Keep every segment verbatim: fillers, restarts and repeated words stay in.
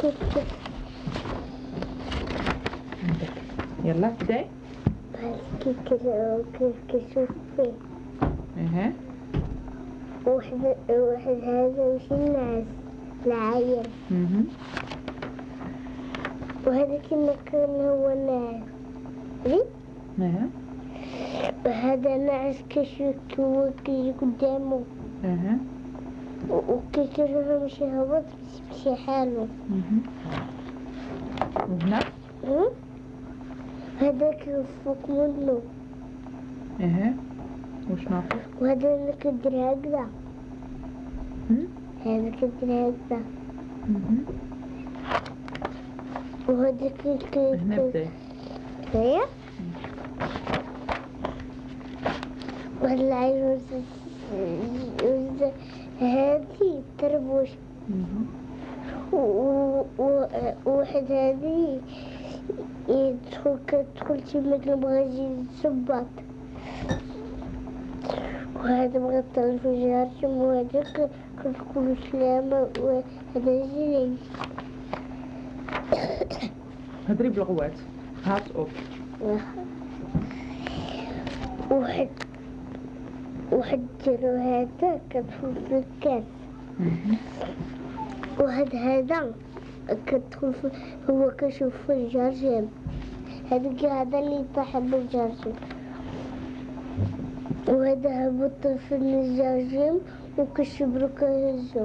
كيكة. عندك يلا ابدأي. كيكة كيكة شوفي. اها. واحد واحد هذا مش الناس العيل. اها. وهذا كنا كان هو الناس. ليه؟ اها. وهذا ناس كشك وكي قدامه. اها. وكي كده مش هبط بس مش حاله. اها. وهنا؟ هذاك فوق منه. اها. وش ناقص؟ وهذا اللي كدر هكذا. هذا كدر هكذا. وهذاك كي هنا بداية. هيا؟ والله هذه تربوش. وواحد هذه يدخل كتدخل تما كنبغى يجي يتثبط. وهذا بغى يطلع في جهارتهم وهذاك كتقول سلامة وهذا جلي. هدري بالغوات. هات اوب. واحد واحد جرو هذا كتدخل في الكاس. واحد هذا كتدخل هو كيشوف في الجرجيم. هذاك هذا اللي طاح بالجرجيم. وهذا هبط في الجرجيم وكيشبرو كيهزو.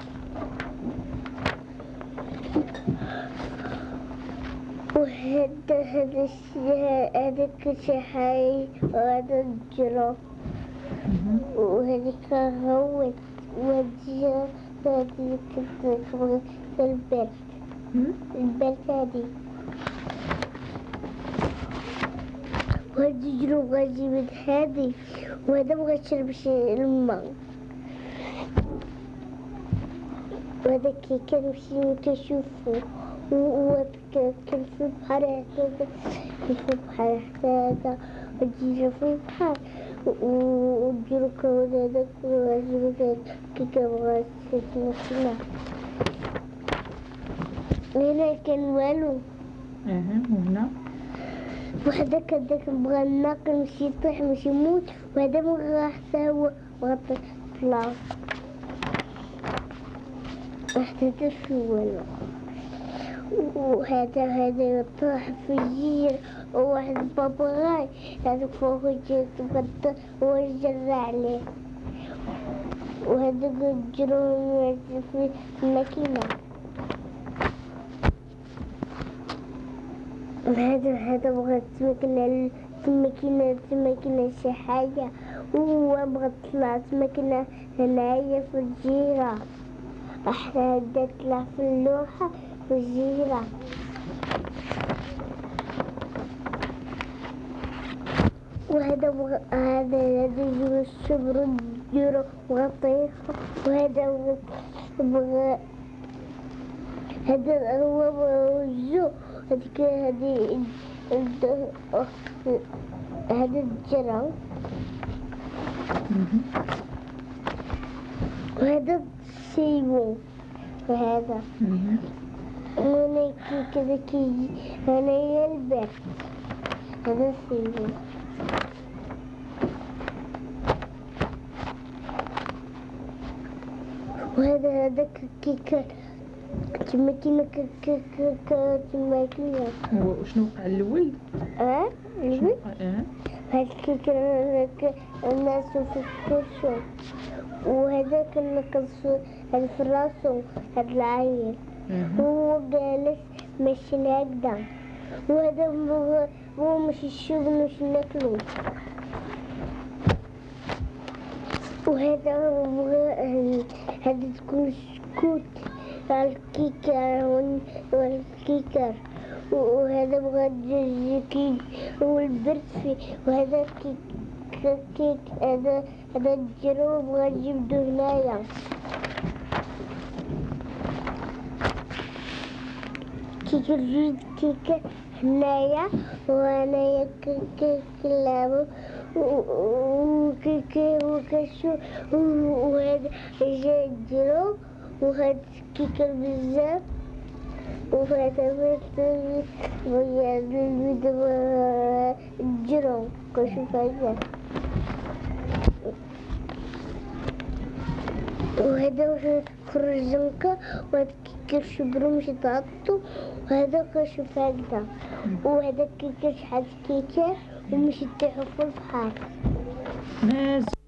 وهذا هذا هذاك شحاي وهذا الجرو. وهذيك هوت وهذه هذه كتبغي في البيت. البيت هذه. وهذا الجرو بغا يجيب من هذه وهذا بغا يشرب شي الماء. وهذا كي كنمشي كنشوفو وهذا كان في البحر هكذا في البحر هكذا وتجي في البحر وتجيلو كون هذاك وهذاك كي كنبغى نسمع. هنا كان والو. اها. وهنا؟ وهذاك هذاك بغا الناقل مشي يطيح مشي يموت وهذا بغا حتى هو بغا يطلع. حتى في والو. وهذا هذا يطيح في الجير وواحد بابغاي هذاك فوق الجير تبدا وجرى عليه. وهذاك الجرو في الماكينة. هذا هذا بغى تمكن الماكينة الماكينة شي حاجة وهو بغى يطلع الماكينة هنايا في الجيرة. احنا هدا طلع في اللوحة في الجيرة. وهذا بغى هذا هذا يجيب الشبر الجيرة وغطيها. وهذا بغى هذا هو بغى الجو. هذيك هذه هذا الجرى. وهذا السيمو. وهذا هنا كي كذا كي هنا يلبس. هذا السيمو. وهذا هذاك كي تماكينة ك تماكينة. وشنو وقع الأول؟ اه الأول؟ اه. هذاك كان الناس في الكرسي وهذاك نقص هذا في راسه هذا العيل. وهو جالس ماشي هكذا. وهذا هو مش الشغل مش ناكلو. وهذا هذا تكون سكوت الكيكر والكيكر. وهذا بغى الكيك والبرد فيه. وهذا كيك كيك هذا هذا الجرو بغى نجيبدو هنايا. كيك الجيد كيك هنايا وهنايا كيك كلابو وكيك وكشو. وهذا جا الجرو وهذا كيك بزاف وهذا ويا الفيديو الجرو كشوف هذا وهذا خرجنك وهذا كيف برمش تعطو وهذا كشوف هذا وهذا كيف حد كيكه ومش تحفظ حاجة مازال